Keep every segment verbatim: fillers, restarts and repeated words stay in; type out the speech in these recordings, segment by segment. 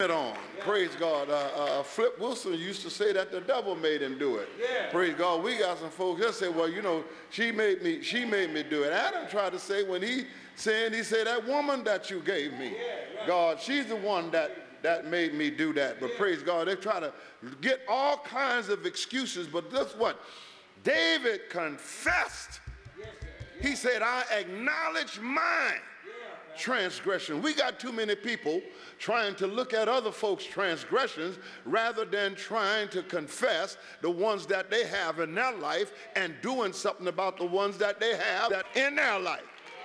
it on. Yeah. Praise God. Uh, uh, Flip Wilson used to say that the devil made him do it. Yeah. Praise God. We got some folks that say, well, you know, she made me, she made me do it. Adam tried to say when he sinned, he said, that woman that you gave me, yeah, right. God, she's the one that, that made me do that. But yeah. praise God, they try to get all kinds of excuses. But that's what David confessed. Yes, yeah. He said, I acknowledge mine transgression. We got too many people trying to look at other folks' transgressions rather than trying to confess the ones that they have in their life and doing something about the ones that they have that in their life.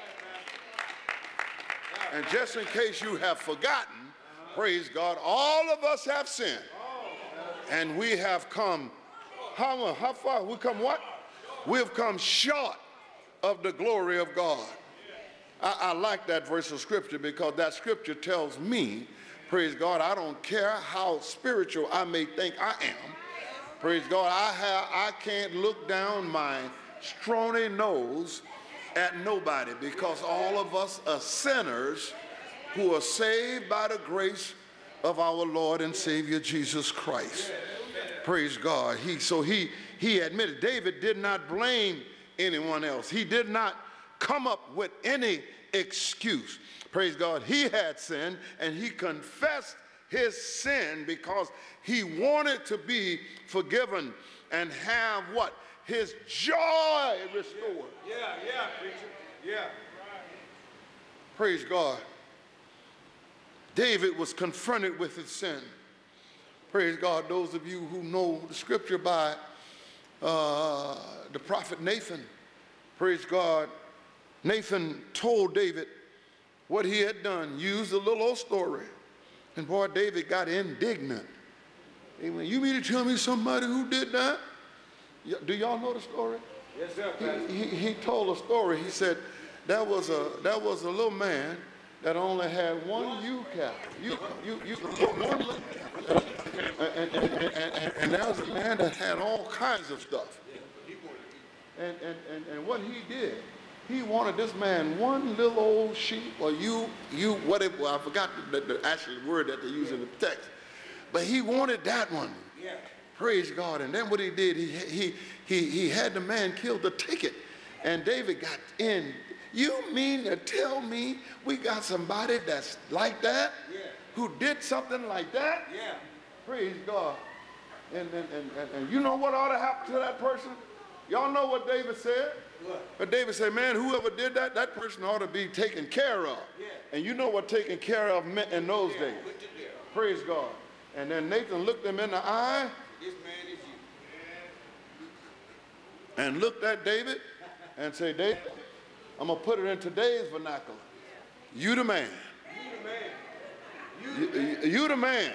And just in case you have forgotten, praise God, all of us have sinned. And we have come, how, how far? We come what? We have come short of the glory of God. I, I like that verse of scripture because that scripture tells me, praise God, I don't care how spiritual I may think I am. Praise God, I have I can't look down my stony nose at nobody because all of us are sinners who are saved by the grace of our Lord and Savior Jesus Christ. Praise God. He so he he admitted David did not blame anyone else. He did not come up with any excuse. Praise God. He had sinned and he confessed his sin because he wanted to be forgiven and have what? His joy restored. Yeah, yeah, yeah, preacher. Yeah. Praise God. David was confronted with his sin. Praise God. Those of you who know the scripture by uh, the prophet Nathan, praise God, Nathan told David what he had done, used a little old story. And boy, David got indignant. Amen. You mean to tell me somebody who did that? Do y'all know the story? Yes, sir. He, he, he told a story. He said that was a that was a little man that only had one ewe calf. You, you, you, one little calf. And, and, and, and, and there was a man that had all kinds of stuff. And, and, and, and what he did, he wanted this man one little old sheep or you, you, whatever, well, I forgot the, the actual word that they use in the text. But he wanted that one. Yeah. Praise God. And then what he did, he, he, he, he had the man killed the ticket. And David got in. You mean to tell me we got somebody that's like that? Yeah. Who did something like that? Yeah. Praise God. And, and, and, and, and you know what ought to happen to that person? Y'all know what David said? What? But David said, man, whoever did that, that person ought to be taken care of. Yeah. And you know what taken care of meant in those yeah. days. Praise God. And then Nathan looked him in the eye. This man is you. And looked at David and said, David, I'm going to put it in today's vernacular. You the man. You the man. You the man. You, you the man.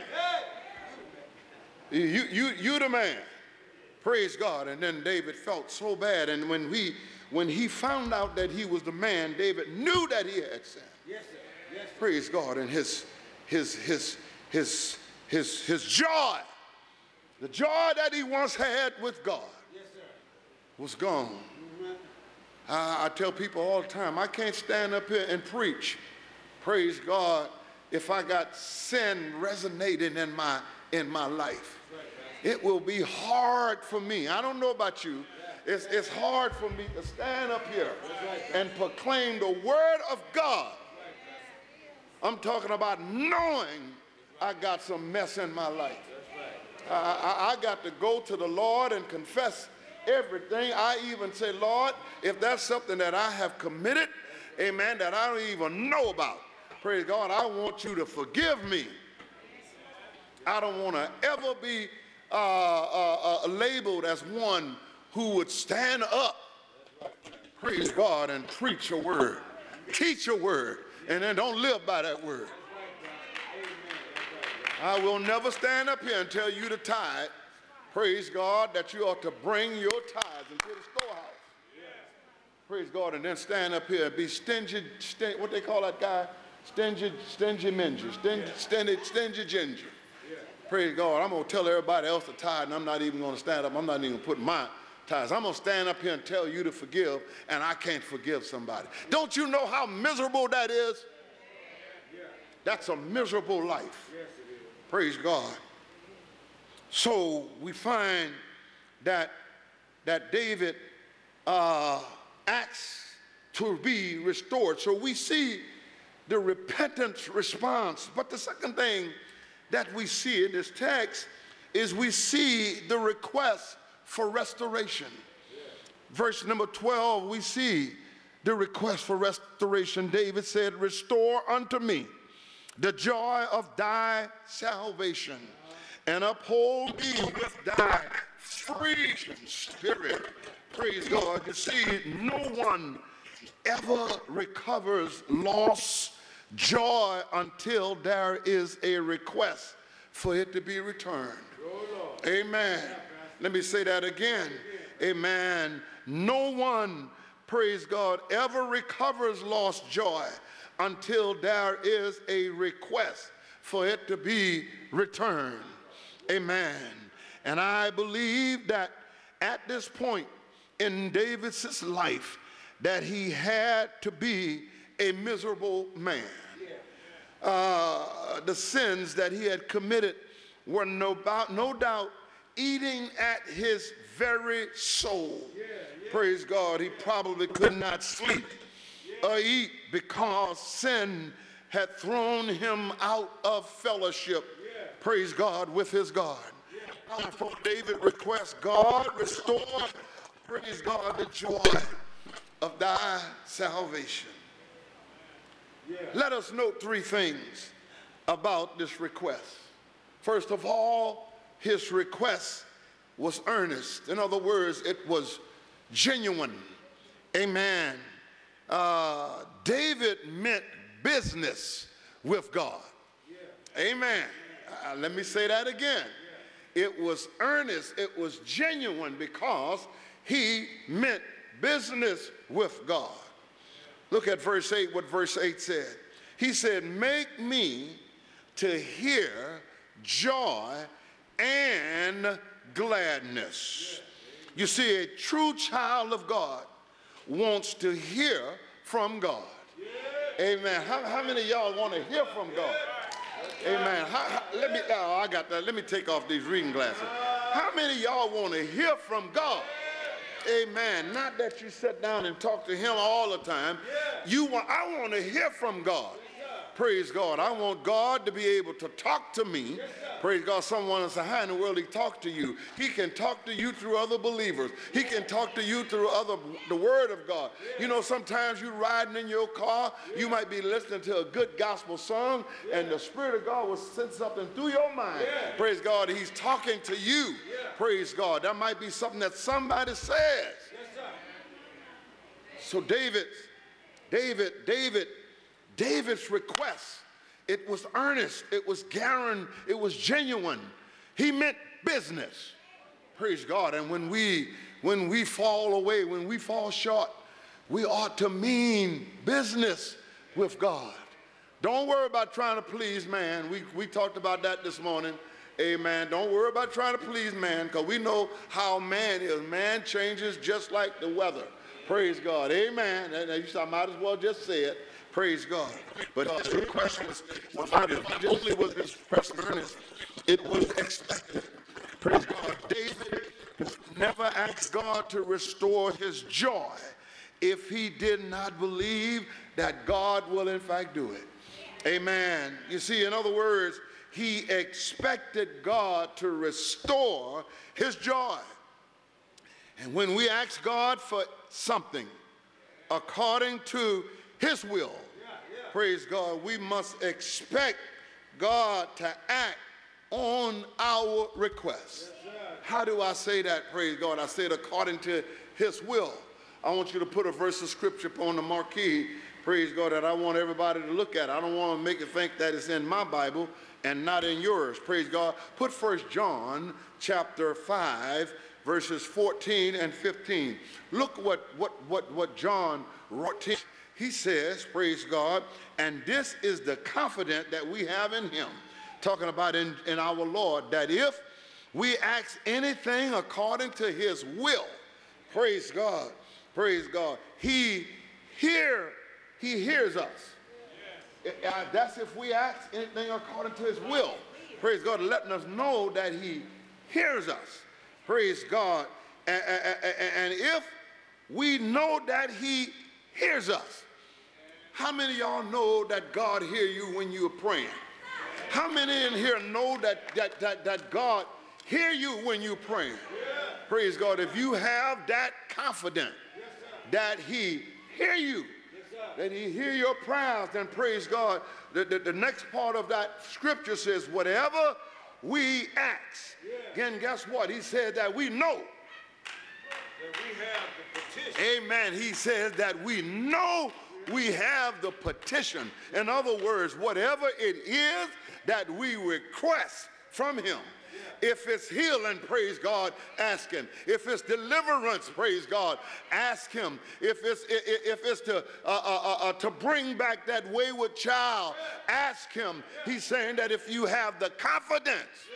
You, you, you the man. Praise God. And then David felt so bad. And when we when he found out that he was the man, David knew that he had sinned. Yes, sir. Yes, sir. Praise God. And his his his his his his joy, the joy that he once had with God, yes, sir. was gone. Mm-hmm. I, I tell people all the time, I can't stand up here and preach, praise God, if I got sin resonating in my in my life. It will be hard for me. I don't know about you. It's, it's hard for me to stand up here and proclaim the word of God. I'm talking about knowing I got some mess in my life. I, I, I got to go to the Lord and confess everything. I even say, Lord, if that's something that I have committed, amen, that I don't even know about, praise God, I want you to forgive me. I don't want to ever be Uh, uh, uh, labeled as one who would stand up, praise God, and preach a word, teach a word, and then don't live by that word. I will never stand up here and tell you to tithe, praise God, that you ought to bring your tithes into the storehouse. Praise God, and then stand up here and be stingy, stingy what they call that guy? Stingy, stingy mingy, stingy, stingy, stingy ginger. Praise God. I'm going to tell everybody else to tithe, and I'm not even going to stand up. I'm not even going to put my tithes. I'm going to stand up here and tell you to forgive, and I can't forgive somebody. Don't you know how miserable that is? That's a miserable life. Praise God. So we find that, that David uh, asks to be restored. So we see the repentance response. But the second thing that we see in this text is we see the request for restoration. Verse number twelve, we see the request for restoration. David said, "Restore unto me the joy of thy salvation, and uphold me with thy free spirit." Praise God. You see, no one ever recovers lost joy until there is a request for it to be returned. Amen. Let me say that again. Amen. No one, praise God, ever recovers lost joy until there is a request for it to be returned. Amen. And I believe that at this point in David's life, that he had to be a miserable man. Uh, the sins that he had committed were no, no doubt eating at his very soul. Yeah, yeah. Praise God. He probably could not sleep yeah. or eat because sin had thrown him out of fellowship. Yeah. Praise God, with his God. Yeah. Therefore, David requests, God, restore, praise God, the joy of thy salvation. Yeah. Let us note three things about this request. First of all, his request was earnest. In other words, it was genuine. Amen. Uh, David meant business with God. Yeah. Amen. Uh, let me say that again. Yeah. It was earnest. It was genuine because he meant business with God. Look at verse eight, what verse eight said. He said, "Make me to hear joy and gladness." You see, a true child of God wants to hear from God. Amen. How, how many of y'all want to hear from God? Amen. How, how, let me, oh, I got that. Let me take off these reading glasses. How many of y'all want to hear from God? Amen. Not that you sit down and talk to him all the time. You want, I want to hear from God. Praise God. I want God to be able to talk to me. Praise God. Someone will say, how in the world he talk to you? He can talk to you through other believers. He can talk to you through other, the word of God. You know, sometimes you're riding in your car, you might be listening to a good gospel song, and the Spirit of God will send something through your mind. Praise God. He's talking to you. Praise God. That might be something that somebody says. So David, David, David, David's request, it was earnest, it was guaranteed, it was genuine. He meant business. Praise God. And when we when we fall away, when we fall short, we ought to mean business with God. Don't worry about trying to please man. We we talked about that this morning. Amen. Don't worry about trying to please man, because we know how man is. Man changes just like the weather. Praise God. Amen. And I might as well just say it. Praise God. But his request was, was earnest. Not only was his request earnest, it was expected. Praise God. David never asked God to restore his joy if he did not believe that God will in fact do it. Amen. You see, in other words, he expected God to restore his joy. And when we ask God for something according to his will, yeah, yeah. Praise God, we must expect God to act on our request. Yes, how do I say that? Praise God. I say it according to his will. I want you to put a verse of scripture on the marquee, praise God, that I want everybody to look at. I don't want to make it think that it's in my Bible and not in yours. Praise God. Put First John chapter five, verses fourteen and fifteen. Look what, what, what, what John wrote. He says, praise God, and this is the confidence that we have in him, talking about in, in our Lord, that if we ask anything according to his will, praise God, praise God, he hear, he hears us. Uh, that's if we ask anything according to his will. Praise God, letting us know that he hears us. Praise God. And, and, and if we know that he hears us, how many of y'all know that God hear you when you're praying? How many in here know that, that, that, that God hear you when you're praying? Praise God. If you have that confidence that he hear you, that he hear your prayers, then praise God. The, the, the next part of that scripture says, whatever we ask. Again, guess what? He said that we know. That we have the petition. Amen. He says that we know we have the petition. In other words, whatever it is that we request from him. If it's healing, praise God, ask him. If it's deliverance, praise God, ask him. If it's if it's to uh, uh, uh, to bring back that wayward child, ask him. He's saying that if you have the confidence,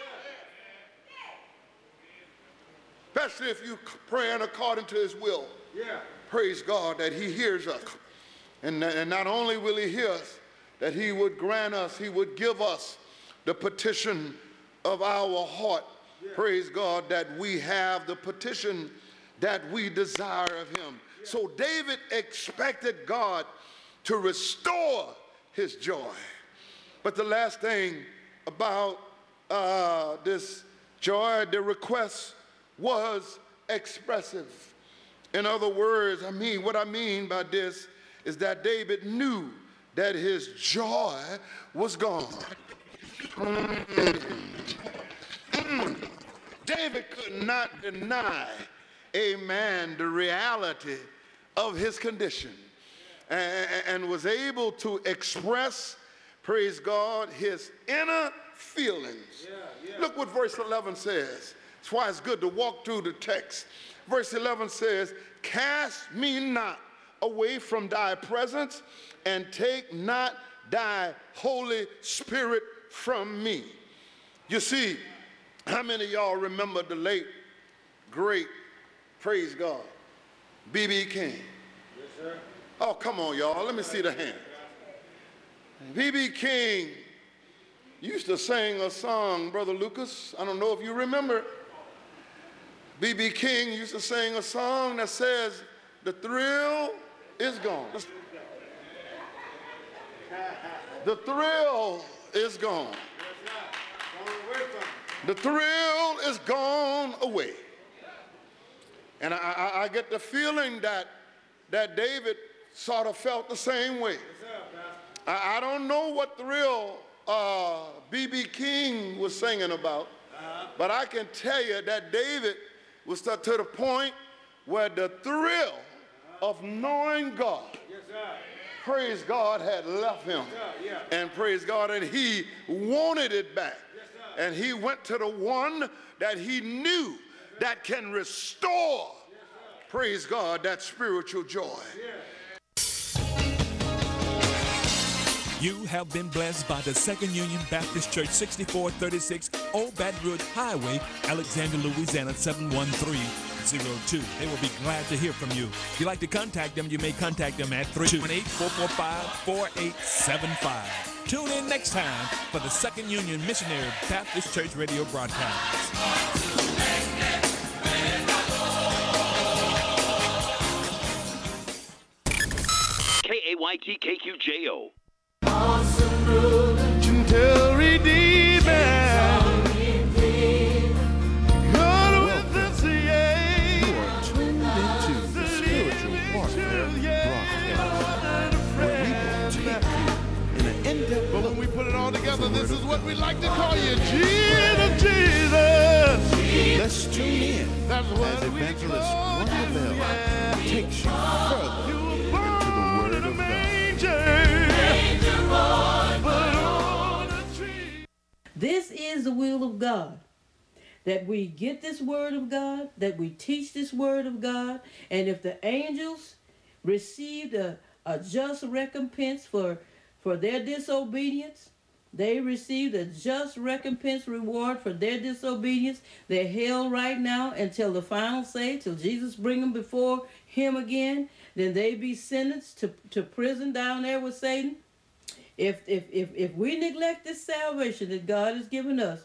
especially if you praying according to his will, Yeah. praise God that he hears us. And, and not only will he hear us, that he would grant us, he would give us the petition of our heart. Yeah. Praise God that we have the petition that we desire of him. Yeah. So David expected God to restore his joy. But the last thing about uh, this joy, the request was expressive. In other words, I mean, what I mean by this is that David knew that his joy was gone. David could not deny, amen, the reality of his condition, and, and was able to express, praise God, his inner feelings. Yeah, yeah. Look what verse eleven says. That's why it's good to walk through the text. Verse eleven says, cast me not away from thy presence, and take not thy Holy Spirit from me. You see, how many of y'all remember the late, great, praise God, B B King? Yes, sir. Oh, come on, y'all. Let me see the hand. B B King used to sing a song, Brother Lucas. I don't know if you remember. B B King used to sing a song that says, the thrill is gone. The thrill is gone. The thrill is gone away. And I, I, I get the feeling that, that David sort of felt the same way. I, I don't know what thrill uh, B B King was singing about, but I can tell you that David was to the point where the thrill of knowing God, Yes, sir. praise God, had left him. Yes, yeah. And praise God, and he wanted it back. Yes, and he went to the one that he knew that can restore, yes, praise God, that spiritual joy. Yeah. You have been blessed by the Second Union Baptist Church, sixty-four thirty-six Old Baton Rouge Highway, Alexandria, Louisiana, seven one three zero two. They will be glad to hear from you. If you'd like to contact them, you may contact them at three one eight, four four five, four eight seven five. Tune in next time for the Second Union Missionary Baptist Church radio broadcast. K A Y T K Q J O. Awesome ruler, Gentle Redeemer, God with us, yeah. You are tuned into the Spiritual Warfare broadcast, where we will take you in an in-depth But look. when we put it all together, this is what we like to God. call you, Jesus, Jesus. Let's tune in That's what as we Evangelist call Wanda you, Bell yeah. takes you further You were into born the in Word a of God. manger, but on a tree. This is the will of God, that we get this word of God, that we teach this word of God, and if the angels received a, a just recompense for, for their disobedience, they received a just recompense reward for their disobedience. They're held right now until the final say, till Jesus bring them before him again. Then they be sentenced to, to prison down there with Satan. If if if if we neglect this salvation that God has given us,